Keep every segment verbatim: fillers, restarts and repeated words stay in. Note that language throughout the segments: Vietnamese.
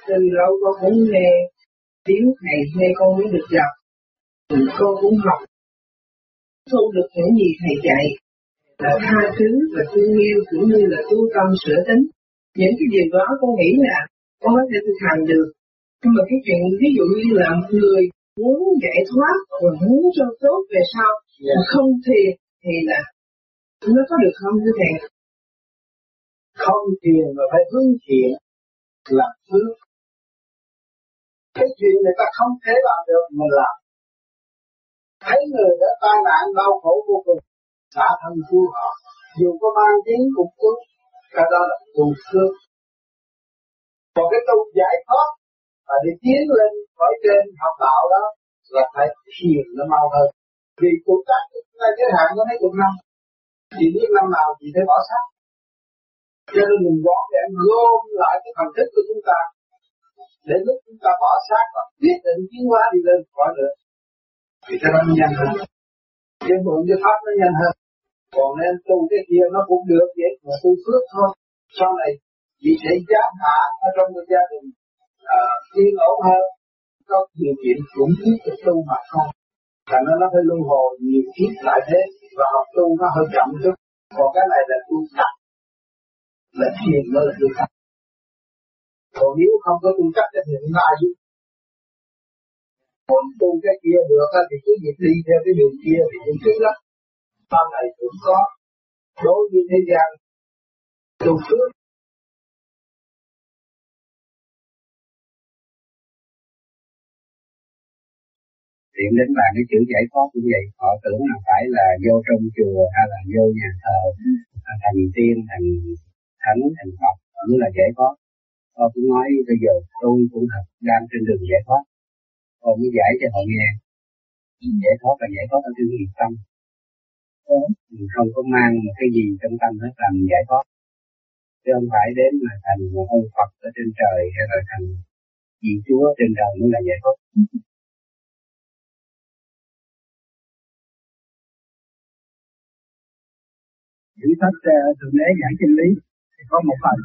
từ lâu con cũng nghe tiếng thầy, nghe con mới được gặp. Con cũng học thu được những gì thầy dạy, là tha thứ và thương yêu cũng như là tu tâm sửa tính. Những cái điều đó con nghĩ là con có thể thực hành được. Nhưng mà cái chuyện ví dụ như là một người muốn giải thoát và muốn cho tốt về sau, yeah. mà không thiền thì là nó có được không thưa thầy? Không thiền mà phải hướng thiện làm phước. Cái chuyện người ta không thể làm được mình làm. Thấy người đã tai nạn đau khổ vô cùng, xả thân cứu họ, dù có mang tiếng cũng cứu, cái đó là tu phước. Còn cái tu giải thoát và để tiến lên khỏi trên học đạo đó là phải thiền nó mau hơn. Vì cuộc tác chúng ta giới hạn có mấy chục năm, chỉ biết năm nào chỉ phải bỏ xác. Cho nên mình bỏ để gom lại cái phần thức của chúng ta, để lúc chúng ta bỏ xác và quyết định tiến hóa đi lên khỏi nữa, thì cái đó nhanh hơn. Cái mượn cái pháp nó nhanh hơn. Còn nên tu cái kia nó cũng được vậy, mà tu phước thôi. Sau này chỉ sẽ giám hạ ở trong một gia đình yên uh, ổn hơn, có điều kiện cũng biết được tu mà không. Thành ra nó phải luân hồi nhiều kiếp lại thế, và học tu nó hơi chậm chút. Còn cái này là tu chắc, là thiền nó là tu chắc. Còn nếu không có tu chắc thì nó ai giúp. Còn tu cái kia được thì cứ việc đi theo cái đường kia thì cũng chứ lắm. Sau này cũng có đối với thế gian tu phước. Tiện đến bàn cái chữ giải thoát cũng vậy, họ tưởng là phải là vô trong chùa hay là vô nhà thờ thành tiên, thành thánh, thành Phật mới là giải thoát. Họ cũng nói bây giờ tôi cũng thật đang trên đường giải thoát. Họ mới giải cho họ nghe. Giải thoát là giải thoát ở trên nghiệp tâm. Mình không có mang một cái gì trong tâm hết là mình giải thoát. Chứ không phải đến mà thành một ông Phật ở trên trời hay là thành vị Chúa ở trên trời mới là giải thoát. Chữ sách uh, Thượng Đế giảng chân lý thì có một phần,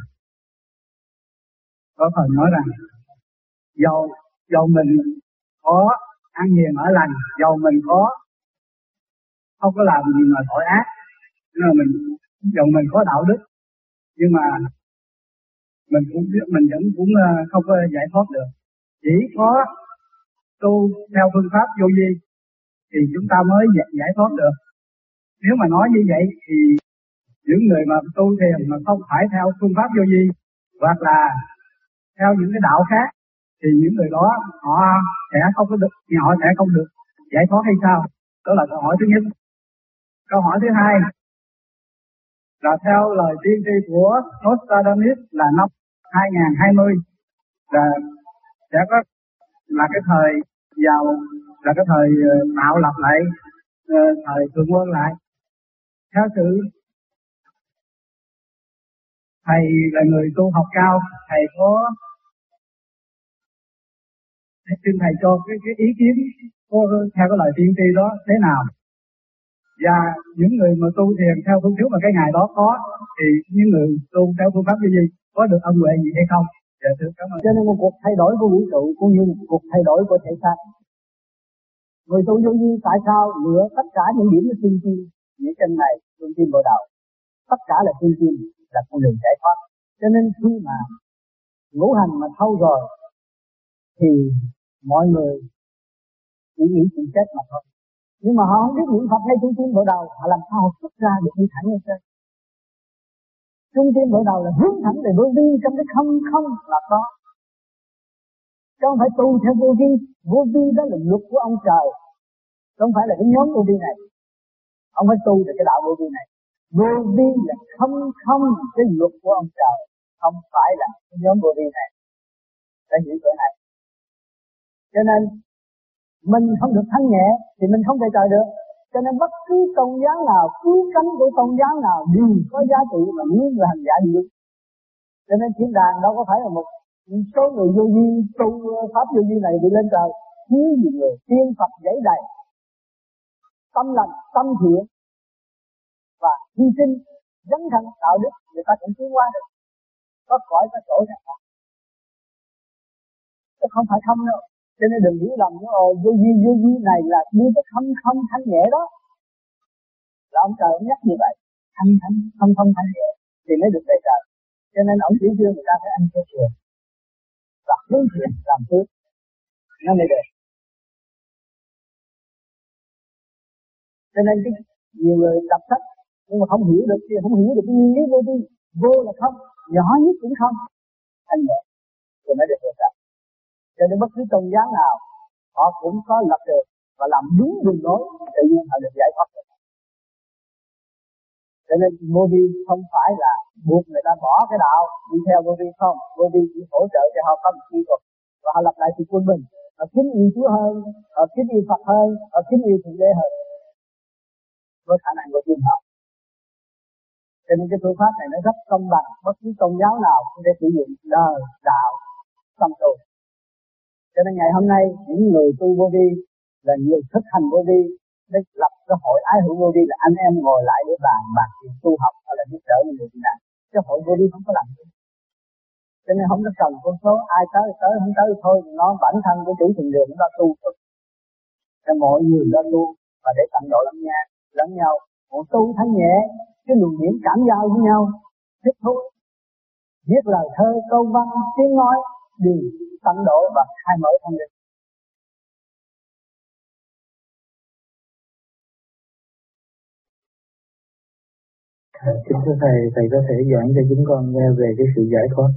có phần nói rằng dầu dầu mình có ăn hiền ở lành, dầu mình có không có làm gì mà tội ác, nhưng mà mình dầu mình có đạo đức, nhưng mà mình cũng biết mình vẫn cũng uh, không có giải thoát được. Chỉ có tu theo phương pháp vô vi thì chúng ta mới giải thoát được. Nếu mà nói như vậy thì những người mà tu thiền mà không phải theo phương pháp vô vi hoặc là theo những cái đạo khác thì những người đó họ sẽ không có được, thì họ sẽ không được giải thoát hay sao? Đó là câu hỏi thứ nhất. Câu hỏi thứ hai là theo lời tiên tri của Nostradamus là năm hai không hai không là sẽ có là cái thời giàu, là cái thời tạo lập lại, thời thượng quân lại. Theo sự thầy là người tu học cao, thầy có xin thầy cho cái, cái ý kiến có, theo cái lời tiên tri đó thế nào, và những người mà tu thiền theo phương thức mà cái ngày đó có thì những người tu theo phương pháp như gì có được ân huệ gì hay không? Dạ thưa cảm ơn. Cho nên một cuộc thay đổi của vũ trụ cũng như một cuộc thay đổi của thể xác. Người tu vô vi tại sao lựa tất cả những điểm của thiên tiên, những chân này thiên tiên bộ đầu, tất cả là thiên tiên, là con đường giải thoát. Cho nên khi mà ngũ hành mà thâu rồi thì mọi người chỉ nghĩ chuyện chết mà thôi. Nhưng mà họ không biết niệm Phật hay trung tim bộ đầu, họ làm sao họ xuất ra được đi thẳng lên trên. Trung tim bộ đầu là hướng thẳng về vô vi, trong cái không không là có. Chứ không phải tu theo vô vi. Vô vi đó là luật của ông trời, không phải là cái nhóm vô vi này. Ông phải tu được cái đạo vô vi này. Vô vi là không không, cái luật của ông trời, không phải là cái nhóm vô vi này. Đã hiểu chỗ này. Cho nên mình không được thanh nhẹ thì mình không thể trời được. Cho nên bất cứ tôn giáo nào, cứu cánh của tôn giáo nào đều có giá trị mà nguyên là hành giả được. Cho nên thiên đàng đâu có phải là một số người vô vi tu pháp vô vi này đi lên trời, thiếu gì người tiên Phật dãy đầy, tâm lành, tâm thiện và hy sinh, dấn thân đạo đức, người ta cũng tiến qua được, có cõi có chỗ ra. không phải không đâu. Cho nên đừng hiểu lầm nó ồ vô vi vô vi này là như cái không không thanh nhẹ đó. Là ông trời ông nhắc như vậy, thanh thanh không không thanh nhẹ thì mới được về trời. Cho nên ông chỉ đưa người ta phải ăn theo trường và hướng thiện làm phước nó mới được. Cho nên cái nhiều người đọc sách nhưng mà không hiểu được, không hiểu được cái nguyên lý vô vi. Vô là không, nhỏ nhất cũng không, thanh nhẹ rồi mới được về trời. Cho nên bất cứ tôn giáo nào họ cũng có lập được và làm đúng đường lối, tự nhiên họ được giải thoát được. Cho nên vô vi không phải là buộc người ta bỏ cái đạo đi theo vô vi không, vô vi chỉ hỗ trợ cho họ có một kỹ thuật và họ lập lại sự quân bình, họ kính yêu Chúa hơn, họ kính yêu Phật hơn, họ kính yêu thượng đế hơn với khả năng của chúng họ. Cho nên cái phương pháp này nó rất công bằng, bất cứ tôn giáo nào cũng để sử dụng đời đạo tâm tu. Cho nên ngày hôm nay những người tu vô vi là người thực hành vô vi để lập cái hội ái hữu vô vi, là anh em ngồi lại để bàn bạc chuyện tu học hay là giúp đỡ những người bị nạn. Cái hội vô vi không có làm gì. Cho nên không có cần con số ai tới tới không tới thôi, nó bản thân của chủ thiền đường nó tu thôi. Cho mọi người đó tu và để tận độ lẫn nhau, lẫn nhau. Một tu thanh nhẹ, cái luồng điển cảm giao với nhau, thích thú, viết lời thơ, câu văn, tiếng nói đều tận độ và khai mở thanh định. Kính thưa Thầy, Thầy có thể giảng cho chúng con nghe về cái sự giải thoát.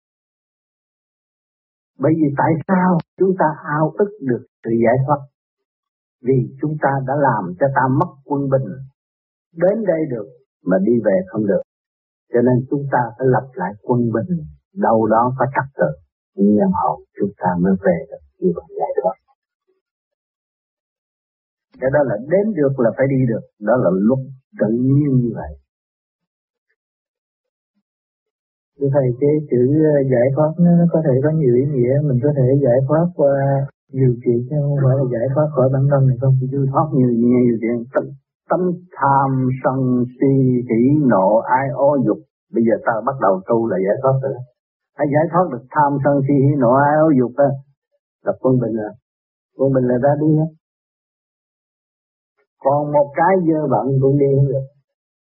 Bởi vì tại sao chúng ta ao ước được sự giải thoát? Vì chúng ta đã làm cho ta mất quân bình, đến đây được mà đi về không được. Cho nên chúng ta phải lập lại quân bình, đâu đó có trật tự, nhân hậu chúng ta mới về được như vậy giải thoát. Cái đó là đến được là phải đi được, đó là luật tự nhiên như vậy. Thưa Thầy, cái chữ giải thoát nó có thể có nhiều ý nghĩa, mình có thể giải thoát qua nhiều chuyện chứ không phải là giải thoát khỏi bản thân này không? Giải thoát nhiều nhiều chuyện, tâm, tâm tham sân si hỉ nộ ái ô dục. Bây giờ ta bắt đầu tu là giải thoát rồi. Hãy giải thoát được tham sân si hỉ nộ ái ô dục á, là quân bình rồi. Quân bình là ra đi hết. Còn một cái dơ bận cũng đi không được.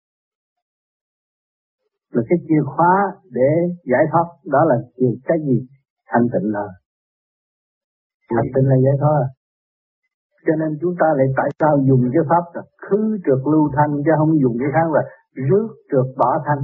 Là cái chìa khóa để giải thoát, đó là chìa cái gì? Thanh tịnh là. Thanh tịnh là giải thoát. Cho nên chúng ta lại tại sao dùng cái pháp là khứ trượt lưu thanh, chứ không dùng cái khác là rước trượt bỏ thanh.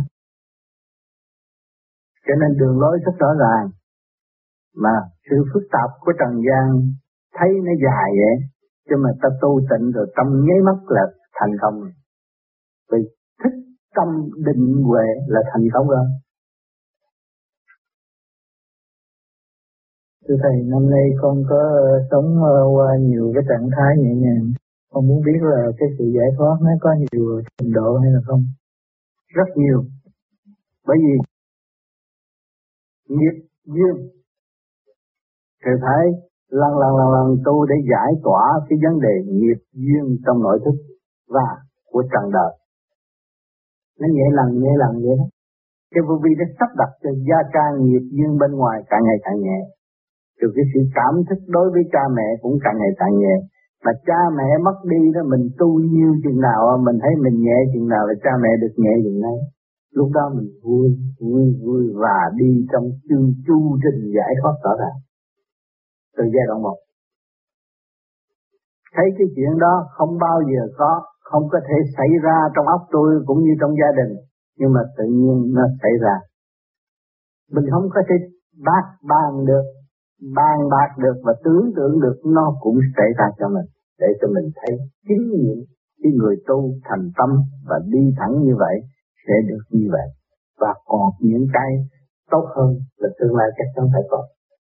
Cho nên đường lối rất rõ ràng. Mà sự phức tạp của trần gian thấy nó dài vậy, chứ mà ta tu tịnh rồi tâm nháy mắt là thành công. Vì thích tâm định huệ là thành công rồi. Thưa Thầy, năm nay con có sống qua nhiều cái trạng thái nhẹ nhàng. Con muốn biết là cái sự giải thoát nó có nhiều trình độ hay là không? Rất nhiều. Bởi vì nghiệp duyên thì phải lần lần lần lần tu để giải tỏa cái vấn đề nghiệp duyên trong nội thức và của trần đời. Nó nhẹ lần nhẹ lần vậy đó. Cái vô vi nó sắp đặt cho gia can nghiệp duyên bên ngoài càng ngày càng nhẹ. Từ cái sự cảm thức đối với cha mẹ cũng càng ngày càng nhẹ. Mà cha mẹ mất đi đó, mình tu nhiêu chừng nào mình thấy mình nhẹ chừng nào là cha mẹ được nhẹ chừng ấy. Lúc đó mình vui, vui, vui và đi trong chu chu trình giải thoát rõ ràng. Từ giai đoạn một. Thấy cái chuyện đó không bao giờ có, không có thể xảy ra trong óc tôi cũng như trong gia đình. Nhưng mà tự nhiên nó xảy ra. Mình không có thể bác bàn được, bàn bạc được và tưởng tượng được, nó cũng xảy ra cho mình. Để cho mình thấy chính những cái người tu thành tâm và đi thẳng như vậy sẽ được như vậy. Và còn những cái tốt hơn là tương lai chắc chắn phải có.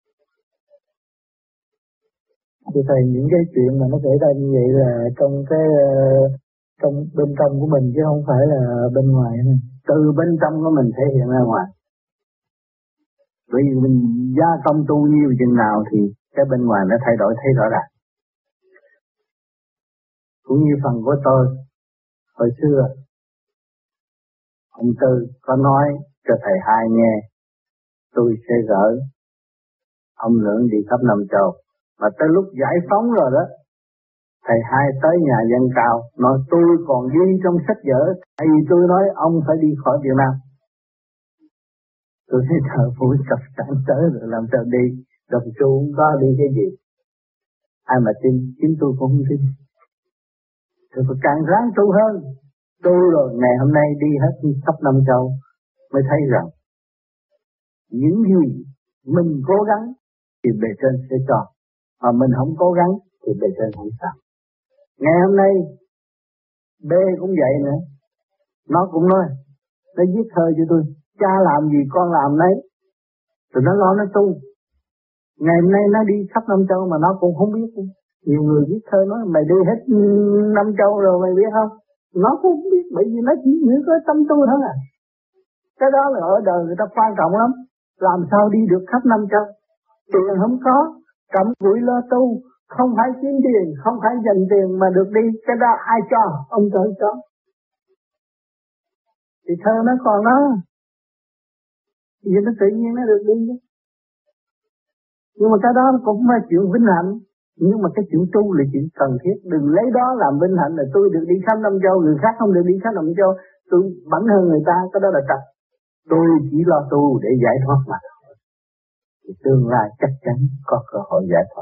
Thưa Thầy, những cái chuyện mà nó xảy ra như vậy là trong cái uh, trong bên trong của mình chứ không phải là bên ngoài này. Từ bên trong của mình thể hiện ra ngoài. Bởi vì mình gia công tu nhiều chừng nào thì cái bên ngoài nó thay đổi thấy rõ ràng. Cũng như phần của tôi hồi xưa, ông Tư có nói cho thầy hai nghe, tôi sẽ gửi âm lượng đi khắp năm châu. Mà tới lúc giải phóng rồi đó, thầy hai tới nhà dân cao, nói tôi còn ghi trong sách vở, tại vì tôi nói ông phải đi khỏi Việt Nam. Tôi thấy thợ phủi sập sẵn tới rồi làm sao đi, đồng xu không có đi cái gì. Ai mà tin, chính tôi cũng không tin. Tôi phải càng ráng tu hơn. Tu rồi ngày hôm nay đi hết khắp năm châu mới thấy rằng những gì mình cố gắng thì bề trên sẽ cho, mà mình không cố gắng thì bề trên không sao. Ngày hôm nay B cũng vậy nữa, nó cũng nói, nó viết thơ cho tôi, cha làm gì con làm nấy, rồi nó lo nó tu. Ngày hôm nay nó đi khắp năm châu mà nó cũng không biết. Nhiều người viết thơ nói mày đi hết năm châu rồi mày biết không? Nó cũng không biết, bởi vì nó chỉ nghĩ có tâm tu thôi à. Cái đó là ở đời người ta quan trọng lắm. Làm sao đi được khắp năm châu? Tiền không có, cặm cụi lo tu, không phải kiếm tiền, không phải dành tiền mà được đi. Cái đó ai cho? Ông trời cho. Thì thơ nó còn đó, vì nó tự nhiên nó được đi. Nhưng mà cái đó cũng là chuyện vinh hạnh. Nhưng mà cái chuyện tu là chuyện cần thiết. Đừng lấy đó làm vinh hạnh là tôi được đi khắp năm châu, người khác không được đi khắp năm châu, tôi bảnh hơn người ta, cái đó là trật. Tôi chỉ lo tu để giải thoát mà. Thì tương lai chắc chắn có cơ hội giải thoát.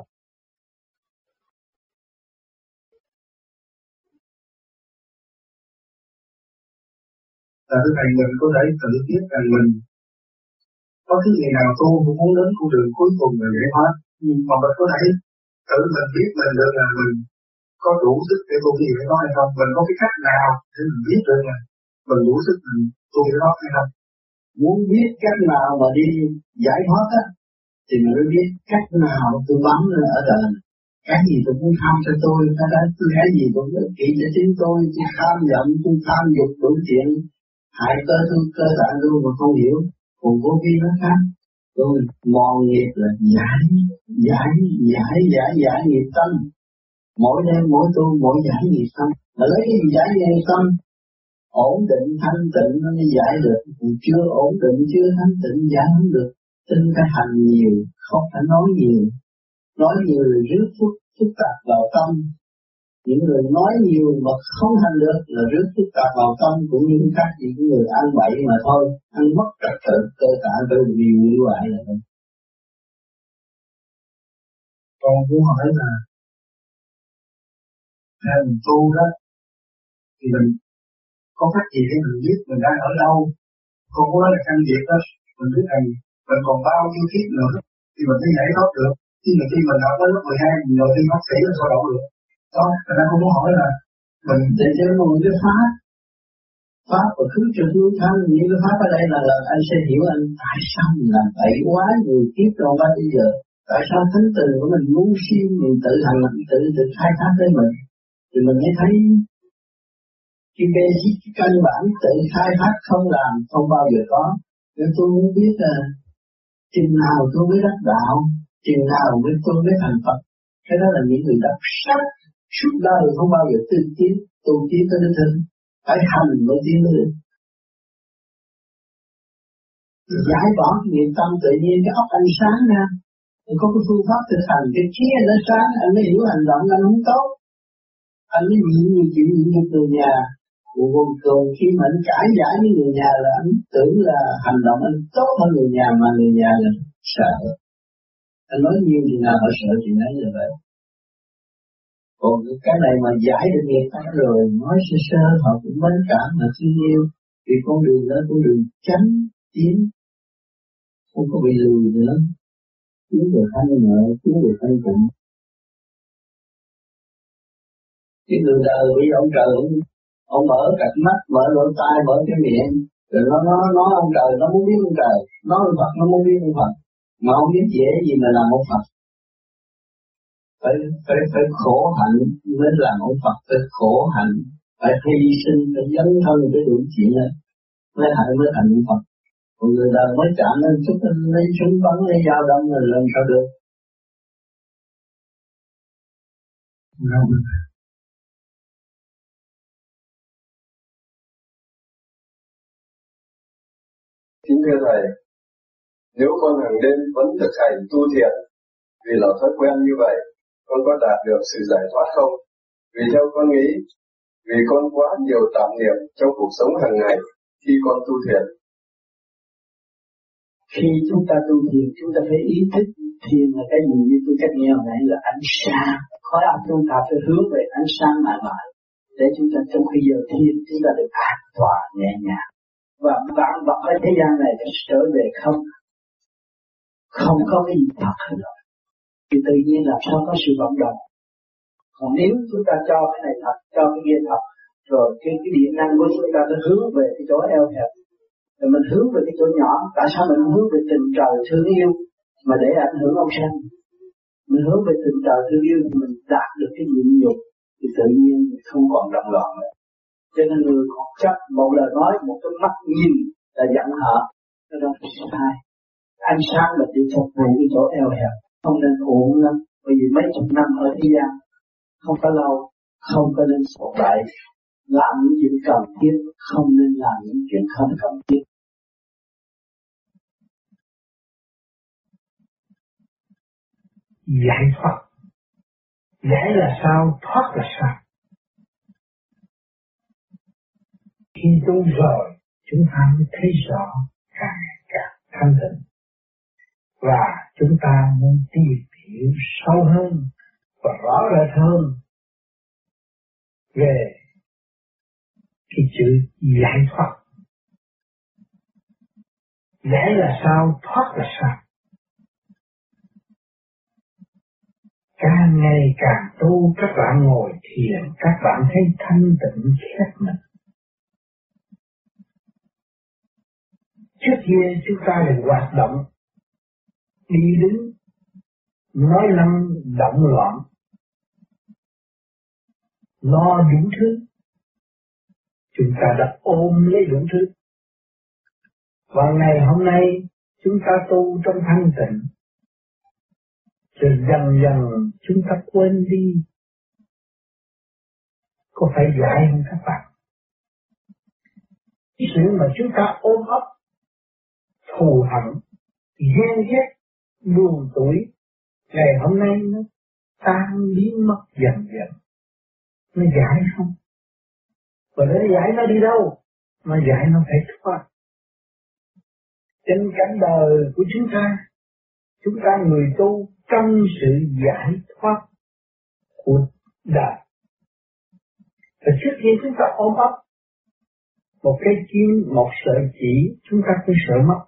Là thứ này mình có thể tự biết rằng mình có thứ gì nào tu cũng muốn đến con đường cuối cùng là giải thoát. Nhưng mà mình có thể tự mình biết mình được là mình có đủ sức để tu gì giải thoát hay không. Mình có cái cách nào để mình biết được là mình đủ sức mình tu giải thoát hay không. Muốn biết cách nào mà đi giải thoát á, thì mình mới biết cách nào tôi bám lên ở đời. Cái gì tôi cũng tham cho tôi, cái đó cái gì cũng ích kỷ cho chính tôi, tôi tham giận, tôi tham dục đủ chuyện, hại cơ tôi cơ tạng tôi mà không hiểu. Còn vô vi nó khác, tôi mòn nghiệp là giải, giải, giải, giải, giải nghiệp tâm. Mỗi đêm mỗi tu mỗi giải nghiệp tâm, mà lấy cái gì giải nghiệp tâm? Ổn định thanh tịnh nó mới giải được, chưa ổn định chưa thanh tịnh giải không được. Tin phải hành nhiều, không phải nói nhiều. Nói nhiều là rước phức, phức tạp vào tâm. Những người nói nhiều mà không hành được là rước phức tạp vào tâm, cũng như các những người ăn bậy mà thôi, ăn mất trật tự cơ tạng tôi vì hủy hoại là thôi. Còn muốn hỏi là theo mình tu đó thì mình có cách gì để mình biết mình đang ở đâu? Không có nói là căn biệt đó, mình biết rằng mình còn bao nhiêu kiếp nữa thì mình mới giải thoát được. Nhưng mà khi mình học tới lớp mười hai, mình đầu tiên bác sĩ là sao đậu được. Đó, người ta cũng muốn hỏi là mình để cho một cái pháp, pháp và thứ trực lưu thanh, những cái pháp ở đây là, là anh sẽ hiểu anh tại sao mình làm bậy quá nhiều kiếp rồi bao bây giờ. Tại sao thánh tình của mình ngu si, mình tự hành, tự tự khai thác với mình, thì mình mới thấy cái basic, cái căn bản tự khai thác không làm không bao giờ có. Nên tôi muốn biết là chừng nào tôi mới đắc đạo, chừng nào mới tôi mới thành Phật. Cái đó là những người đắc sắc suốt đời không bao giờ tu tiến, tu tiến tới đến thân, phải hành mới tiến lên. Giải bỏ nghiệp tâm tự nhiên cái óc anh sáng ra, có cái phương pháp thực hành, cái trí anh nó sáng, anh mới hiểu hành động anh không tốt, anh mới nhịn nhiều chuyện nhịn nhục người nhà. Còn, còn khi mà anh cãi giải với người nhà là anh tưởng là hành động anh tốt hơn người nhà, mà người nhà là sợ. Anh nói nhiều thì nào họ sợ chuyện ấy là vậy. Còn cái này mà giải được nghiệp tâm rồi, nói sơ sơ họ cũng mến cảm mà thương yêu. Vì con đường đó con đường chánh tiến, không có bị lùi nữa. Tiến về thanh nhẹ, tiến về thanh tịnh. Cái người đời bị ông trời ông, ông mở cặp mắt, mở lỗ tai, mở cái miệng, rồi nó nó nói ông trời, nó muốn biết ông trời, nói ông Phật, nó muốn biết ông Phật, mà không biết dễ gì mà làm ông Phật. Phải phải phải khổ hạnh mới làm ông Phật, phải khổ hạnh, phải hy sinh, phải dấn thân cái đủ chuyện này mới hạnh mới thành ông Phật. Còn người đời mới chạm lên chút lấy súng bắn lấy dao đâm là làm sao được? Kính thưa Thầy, nếu con hàng đêm vẫn thực hành tu thiền Vì là thói quen như vậy, con có đạt được sự giải thoát không? Vì theo con nghĩ, vì con quá nhiều tạp niệm trong cuộc sống hàng ngày khi con tu thiền. Khi chúng ta tu thiền, chúng ta phải ý thức thiền là cái gì, như tôi cách nghe hồi nãy là ánh sáng. Khối óc chúng ta phải hướng về ánh sáng mãi mãi, để chúng ta trong khi giờ thiền chúng ta được an toàn nhẹ nhàng. Và vạn vật ở thế gian này sẽ trở về không, không có cái gì thật rồi. Thì tự nhiên làm sao có sự vận động. Còn nếu chúng ta cho cái này thật, cho cái kia thật, rồi cái, cái điện năng của chúng ta nó hướng về cái chỗ eo hẹp, rồi mình hướng về cái chỗ nhỏ. Tại sao mình hướng về tình trời thương yêu mà để ảnh hưởng ông sanh? Mình hướng về tình trời thương yêu thì mình đạt được cái nhịn nhục, thì tự nhiên mình không còn động loạn nữa. Cho nên người còn chấp một lời nói, một cái mắt nhìn là giận hờn, cái đó là sai. Ánh sáng là chỉ phục vụ cái chỗ eo hẹp, không nên uổng lắm. Bởi vì mấy chục năm ở thế gian không có lâu, không có nên sổ bậy, làm những chuyện cần thiết, không nên làm những chuyện không cần thiết. Giải thoát, giải là sao, thoát là sao? Khi tu rồi, chúng ta mới thấy rõ càng càng thanh tịnh, và chúng ta muốn tìm hiểu sâu hơn và rõ rệt hơn về cái chữ giải thoát. Giải là sao, thoát là sao? Càng ngày càng tu, các bạn ngồi thiền, các bạn thấy thanh tịnh khép mình. Trước kia chúng ta được hoạt động, đi đứng, nói năng động loạn, lo đủ thứ. Chúng ta đã ôm lấy đủ thứ. Và ngày hôm nay chúng ta tu trong thanh tịnh, rồi dần dần chúng ta quên đi. Có phải giải không các bạn? Cái sự mà chúng ta ôm ấp, thù hận, ghen ghét, buồn tủi, ngày hôm nay nó tan biến mất dần dần. Nó giải không? Và nó giải nó đi đâu? Nó giải nó phải thoát. Trên cảnh đời của chúng ta, chúng ta người tu trong sự giải thoát của đời. Và trước khi chúng ta ôm ấp một cái kim, một sợi chỉ, chúng ta cũng sợ mất.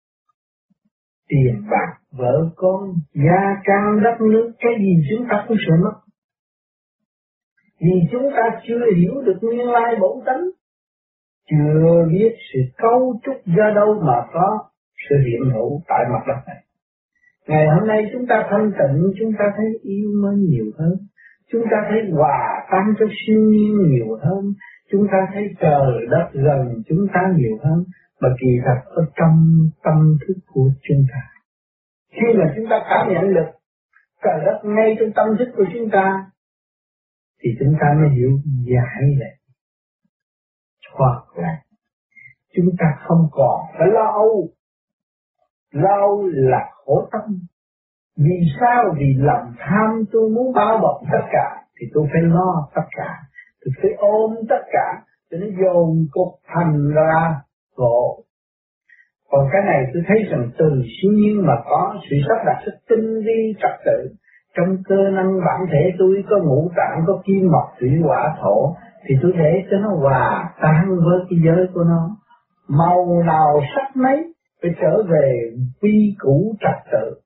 Tiền bạc, vợ con, gia can, đất nước, cái gì chúng ta cũng sợ mất. Vì chúng ta chưa hiểu được nguyên lai bổn tánh, chưa biết sự cấu trúc do đâu mà có sự hiện hữu tại mặt đất này. Ngày hôm nay chúng ta thanh tịnh, chúng ta thấy yêu mến nhiều hơn, chúng ta thấy hòa tan cho siêu nhiên nhiều hơn, chúng ta thấy trời đất gần chúng ta nhiều hơn, mà kỳ thật ở trong tâm thức của chúng ta. Khi mà chúng ta cảm nhận được trời đất ngay trong tâm thức của chúng ta, thì chúng ta mới hiểu giải lại, thoát lại. Chúng ta không còn phải lo âu. Lo âu là khổ tâm. Vì sao? Vì lòng tham tôi muốn bao bọc tất cả, thì tôi phải lo tất cả, tôi phải ôm tất cả, cho nó dồn cục thành ra khổ. Còn cái này tôi thấy rằng từ siêu nhiên mà có sự sắp đặt rất tinh vi trật tự. Trong cơ năng bản thể tôi có ngũ tạng, có kim mộc thủy hỏa thổ, thì tôi để cho nó hòa tan với cái giới của nó. Màu nào sắc mấy phải trở về quy củ trật tự.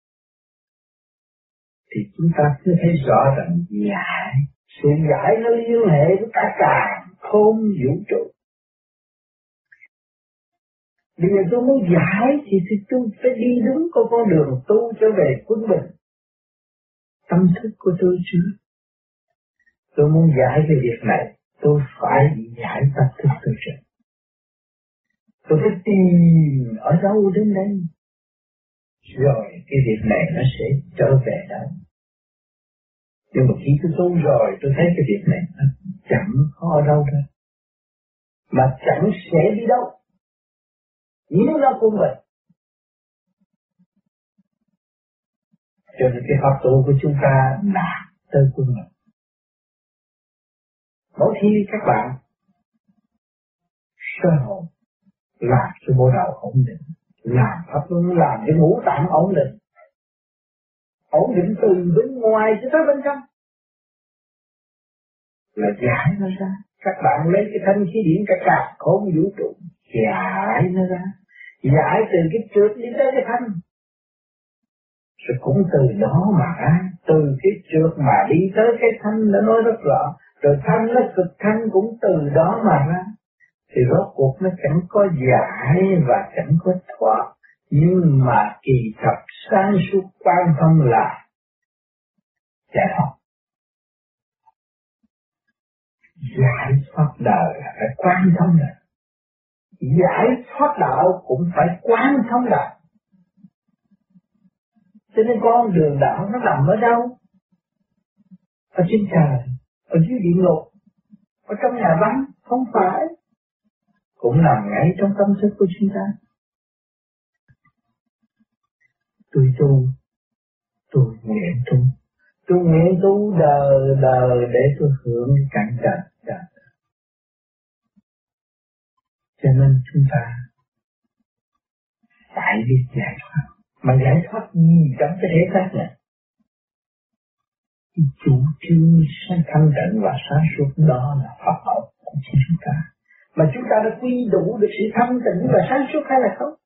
Thì chúng ta cứ thấy rõ rằng giải, sự giải nó liên hệ với cả càn khôn vũ trụ. Bây giờ tôi muốn giải thì, thì tôi phải đi đúng con con đường tu trở về quân bình. Tâm thức của tôi chứ. Tôi muốn giải cái việc này, tôi phải giải tâm thức tôi trước. Tôi phải tìm ở đâu đến đây, rồi cái việc này nó sẽ trở về đó. Nhưng mà khi tôi tu rồi, tôi thấy cái việc này nó chẳng có ở đâu đâu, mà chẳng sẽ đi đâu. Nếu nó cũng vậy, Cho nên cái pháp tu của chúng ta đạt tới quân mình. Mỗi khi các bạn sơ hồn làm cho bộ đầu ổn định, làm pháp luân làm cho ngũ tạng ổn định, ổn định từ bên ngoài cho tới bên trong, là giải nó ra. Các bạn lấy cái thanh khí điển cả cả khôn vũ trụ giải nó ra, giải từ cái trượt đi tới cái thanh, rồi cũng từ đó mà ra, từ cái trượt mà đi tới cái thanh đã nói rất rõ, rồi thanh nó cực thanh cũng từ đó mà ra. Thì rốt cuộc nó chẳng có giải và chẳng có thoát, nhưng mà kỳ thật sáng suốt quan thông là giải thoát. Giải thoát đời là phải quan thông đời, giải thoát đạo cũng phải quan thông đạo. Cho nên con đường đạo nó nằm ở đâu? Ở trên trời, ở dưới địa ngục, ở trong nhà băng, không phải. Cũng nằm ngay trong tâm thức của chúng ta. Tôi tu, tôi nguyện tu, tôi nguyện tu đời đời để tôi hưởng cảnh trời trời. Cho nên chúng ta phải biết giải thoát. Mà giải thoát gì trong cái thể xác này? Chủ trương sáng thanh tịnh và sáng suốt đó là pháp học của chính chúng ta. Mà chúng ta đã quy đủ được sự thanh tịnh và sáng suốt hay là không?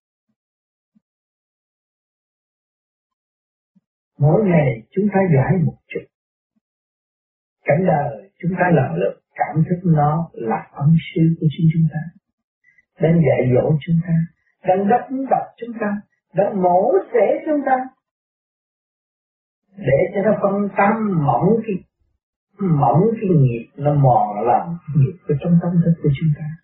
Mỗi ngày chúng ta giải một chút. Cảnh đời chúng ta lần lượt cảm thức nó là ân sư của chính chúng ta. Đang dạy dỗ chúng ta, đang đắp đập chúng ta, đang mổ xẻ chúng ta. Để cho nó phân tâm mỏng cái mỏng cái nghiệp nó mòn làm nghiệp của trong tâm thức của chúng ta.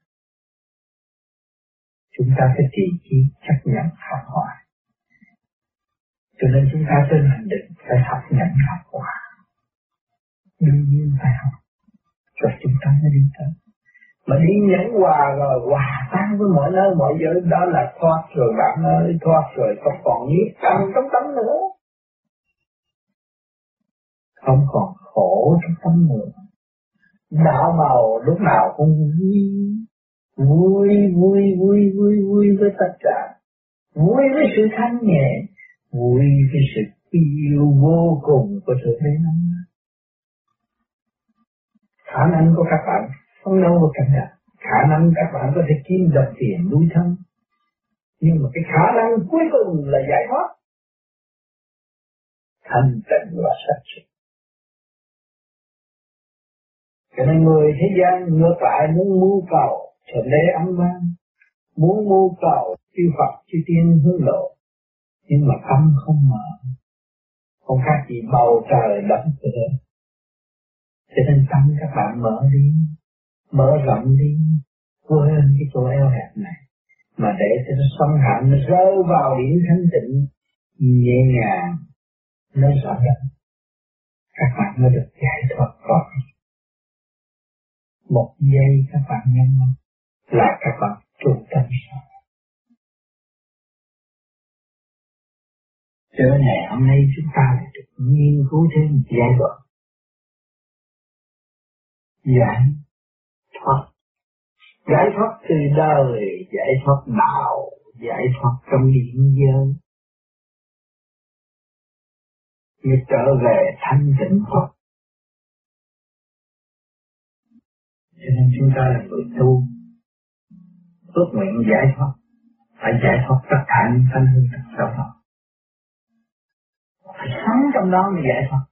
Chúng ta phải trì trí chấp nhận học hỏi. Cho nên chúng ta trên hành định phải học nhận học hỏi. Đương nhiên phải học. Rồi chúng ta mới đi tới. Mà đi nhẫn hòa rồi hòa tan với mọi nơi mọi giới, đó là thoát rồi bạn ơi, thoát rồi không còn nhiếp tâm trong tâm nữa. Không còn khổ trong tâm nữa. Đạo màu lúc nào cũng vui, vui, vui, vui, vui, vui với tất cả. Vui với sự thanh nhẹ, vui với sự yêu vô cùng của sự thế năng. Khả năng của các bạn không đâu vào cảnh đạt. Khả năng các bạn có thể kiếm đồng tiền nuôi thân. Nhưng mà cái khả năng cuối cùng là giải thoát. Thanh tịnh và sạch sự. Cho nên người thế gian ngược lại muốn mưu cầu thượng đế âm vang, muốn mưu cầu chư Phật chư tiên hướng lộ, nhưng mà tâm không mở, không khác gì bầu trời đẫm cửa. Cho nên tâm các bạn mở đi, mở rộng đi, quên cái chỗ eo hẹp này, mà để cho nó song hạnh, nó rơi vào điểm thanh tịnh nhẹ nhàng, nó rõ ràng, các bạn mới được giải thoát khỏi. Một giây các bạn nhân là các bạn trung tâm sao. Cho nên ngày hôm nay chúng ta lại được nghiên cứu thêm giải thoát. Giải thoát. Giải thoát từ đời, giải thoát đạo, giải thoát trong điển giới. Như trở về thanh tịnh Phật. Cho nên chúng ta là người tu, ước nguyện giải thoát, phải giải thoát tất cả những thanh hư thật sâu đó. Phải sống trong đó mới giải thoát.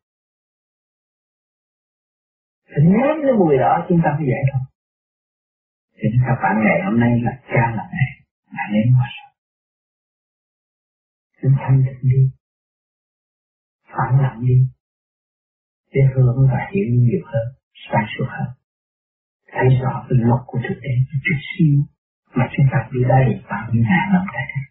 Phải nếm cái mùi đó chúng ta mới giải thoát. Cho nên các bạn ngày hôm nay là cha là mẹ, là nếm qua sao. Chúng thanh tịnh đi, phản lặng đi, để hướng và hiểu nhiều hơn, sáng suốt hơn. Thấy rõ cái luật của thực tế một chút xíu mà chúng ta đi đây bao nhiêu ngàn năm tại đây.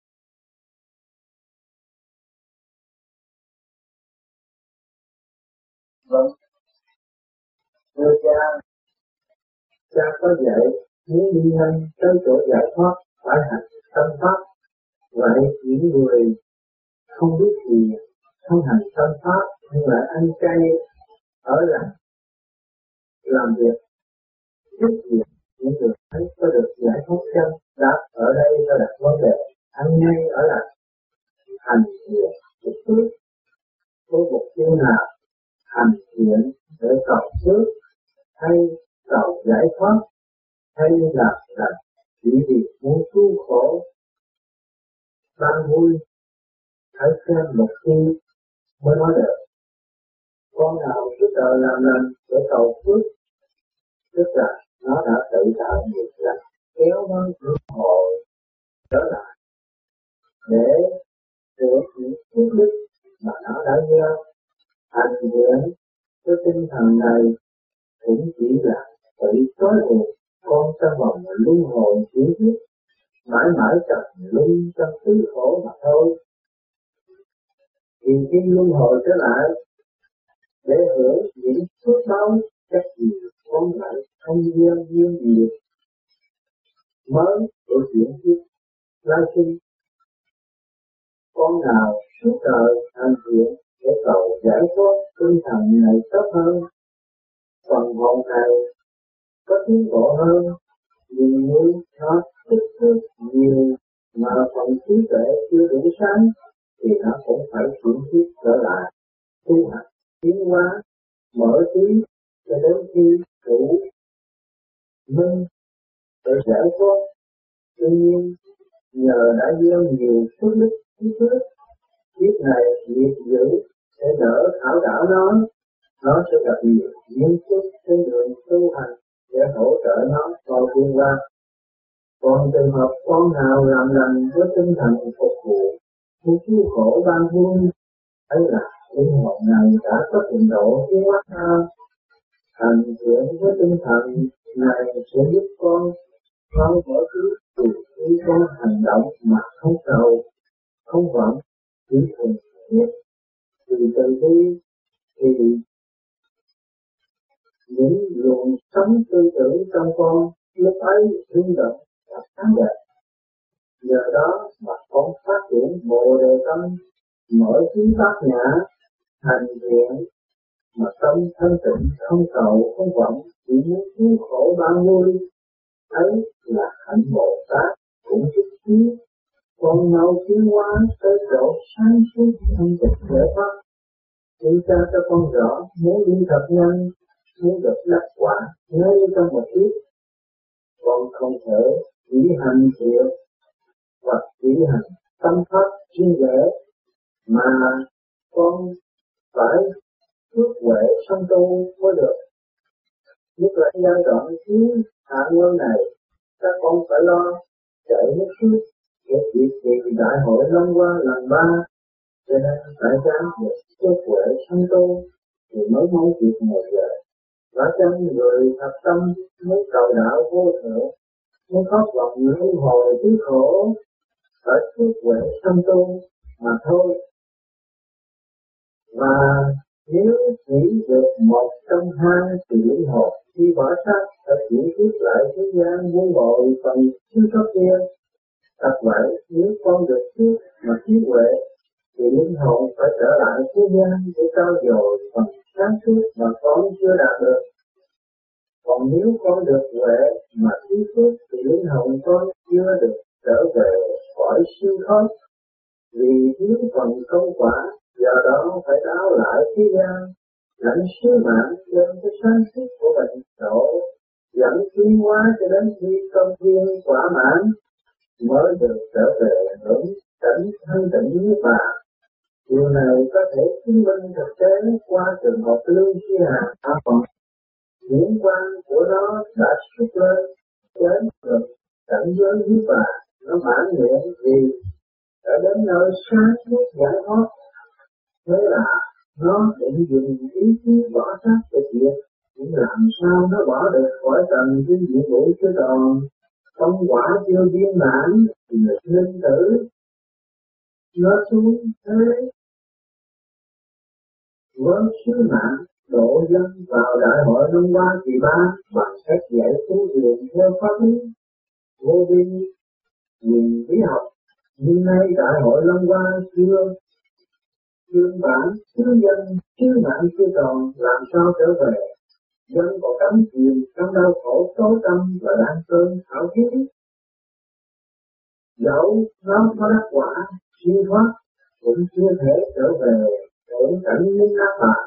Vâng. Thưa cha, cha có dạy muốn đi nhanh tới chỗ giải thoát phải hành tâm pháp. Vậy những người không biết gì không hành tâm pháp nhưng lại ăn chay ở lại làm việc giúp việc những người thấy có được giải thoát chân. Đáp ở đây ta đặt vấn đề ăn ngay ở lại hành thiện một phước. Có mục tiêu nào hành thiện để cầu phước hay cầu giải thoát hay làm lành chỉ vì muốn cứu khổ ban vui, hãy xem một khi mới nói được. Con nào suốt đời làm lành để cầu phước, tức là nó đã tự tạo nghiệp lành kéo nó luân hồi trở lại để được những phước đức mà nó đã gieo. Hành thiện cái tinh thần này cũng chỉ là tự trói buộc con trong vòng luân hồi chuyển kiếp, mãi mãi trầm luân trong tứ khổ mà thôi. Vì khi luân hồi trở lại để hưởng những phước báo chắc gì con lại không duyên duyên gì mới của chuyển kiếp lai sinh. Con nào suốt đời hành thiện để cầu giải thoát tinh thần này tốt hơn, phần hồn này có tiến bộ hơn, nhưng nuôi nó tích cực nhiều mà phần trí tuệ chưa đủ sáng thì nó cũng phải chuyển kiếp trở lại tu hành tiến hóa mở trí cho đến khi đủ minh để giải thoát. Tuy nhiên nhờ đã gieo nhiều phước đức trí phước, kiếp này nghiệp dữ sẽ đỡ thảo đảo nó, nó sẽ gặp nhiều duyên phước trên đường tu hành để hỗ trợ nó vào tiến hóa. Còn trường hợp con nào làm lành với tinh thần phục vụ, muốn cứu khổ ban vui, ấy là linh hồn này đã có trình độ tiến hóa cao. Hành thiện với tinh thần này sẽ giúp con không mở thứ từ khi con hành động mà không cầu, không vọng, chỉ thuần khiết từ từ đi thì những luồng sống tư tưởng trong con lúc ấy rung động và sáng đẹp. Nhờ đó mà con phát triển bồ đề tâm, mở trí bát nhã, hành thiện mà tâm thanh tịnh không cầu không vọng, chỉ muốn cứu khổ ban vui. Ấy là hạnh Bồ Tát cũng chút xíu con mau tiến hóa tới chỗ sáng suốt thanh tịnh giải thoát. Chúng ta cho con rõ muốn đi thật nhanh, muốn được đắc quả ngay trong một kiếp, con không thể chỉ hành thiện hoặc chỉ hành tâm pháp chuyên dễ, mà con phải phước huệ song tu mới được. Nhất là giai đoạn thiếu hạ nguyên này, các con phải lo chạy nước suốt để kịp kỳ đại hội Long Hoa lần ba, cho nên phải ráng một phước huệ song tu thì mới mong kịp một giờ. Và chân người thật tâm mới cầu đạo vô thượng, mới thoát vọng luân hồi thứ khổ, phải phước huệ song tu mà thôi. Và nếu chỉ được một trong hai thì linh hồn khi bỏ xác sẽ chuyển tiếp lại thế gian muôn bội phần chưa có kia. Thật vậy, nếu con được phước mà trí huệ thì linh hồn phải trở lại thế gian để trao dồi phần sáng suốt mà con chưa đạt được. Còn nếu con được huệ mà trí phước thì linh hồn con chưa được trở về khỏi siêu thoát, vì thiếu phần công quả. Do đó phải đáo lại thế gian, lãnh sứ mạng lên cái sáng suốt của mình độ, dẫn tiến hóa cho đến khi công viên quả mãn mới được trở về hưởng cảnh thanh tịnh niết bàn. Điều này có thể chứng minh thực tế qua trường hợp lương chi hàng hạ phận. Những quan của nó đã xuất lên đến được cảnh giới niết bàn, nó mãn nguyện vì đã đến nơi sáng suốt giải thoát. Thế là nó định dùng ý chí bỏ xác để diệt, nhưng làm sao nó bỏ được khỏi tầng cái nhiệm vụ chưa tròn, công quả chưa viên mãn thì người linh tử nó xuống thế với sứ mạng độ dân vào đại hội Long Hoa kỳ ba bằng cách dạy tu luyện theo pháp lý vô vi nhìn bí học. Nhưng nay đại hội Long Hoa chưa Dương bản, chứ dân, chứ mạng chưa tròn, làm sao trở về. Dân còn đắm chìm trong đau khổ tối tâm và đang cơn thảo thiết. Dẫu nó có đắc quả, siêu thoát, cũng chưa thể trở về hưởng cảnh minh ác bạc.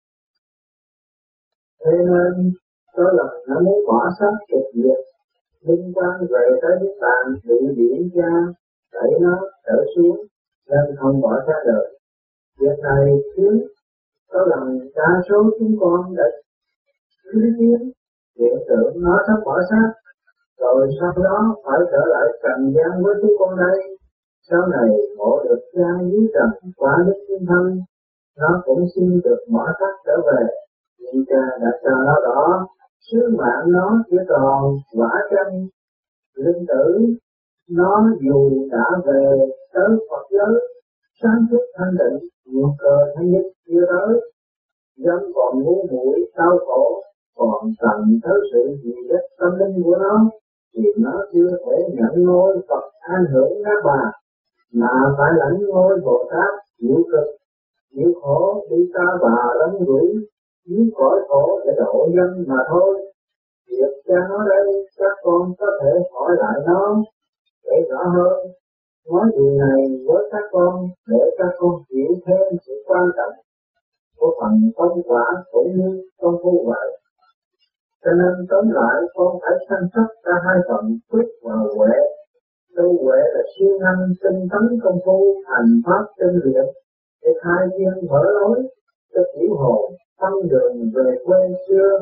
Thế nên, có lần nó muốn bỏ xác trực diệt, liên quan về tới nước tàn tự điển cha, đẩy nó trở xuống, nên không bỏ ra đời. Việc này khiến có lần đa số chúng con đã cứ kiến hiện tượng nó sắp bỏ xác, rồi sau đó phải trở lại trần gian với chúng con đây. Sau này ngộ được cha dưới trần qua đức thiên thân, nó cũng xin được bỏ xác trở về. Nhưng cha đã cho nó rõ sứ mạng nó chỉ còn quả chân linh tử. Nó dù đã về tới Phật giới sáng suốt thanh định, nguồn cờ thanh nhất chưa tới, vẫn còn ngu muội đau khổ, còn cần tới sự gì đất tâm linh của nó, thì nó chưa thể nhận ngôi Phật an hưởng ngã bà, mà phải lãnh ngôi Bồ Tát chịu cực, chịu khổ đi ta bà lắm rủi, dưới cõi khổ để độ nhân mà thôi. Việc cha nói đây, các con có thể hỏi lại nó để rõ hơn. Nói điều này với các con để các con hiểu thêm sự quan trọng của phần công quả cũng như công phu vậy. Cho nên tóm lại con phải săn sóc cả hai phần quyết và huệ. Tu huệ là siêng năng tinh tấn công phu hành pháp tinh luyện để khai duyên mở lối cho tiểu hồn tâm đường về quê xưa.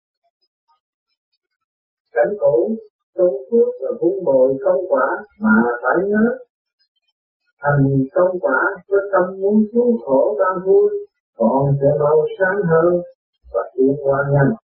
Cảnh cũ tu phước là vun bồi công quả mà phải nhớ. Thành công quả với tâm muốn cứu khổ đang vui, còn sẽ mau sáng hơn và tiến qua nhanh.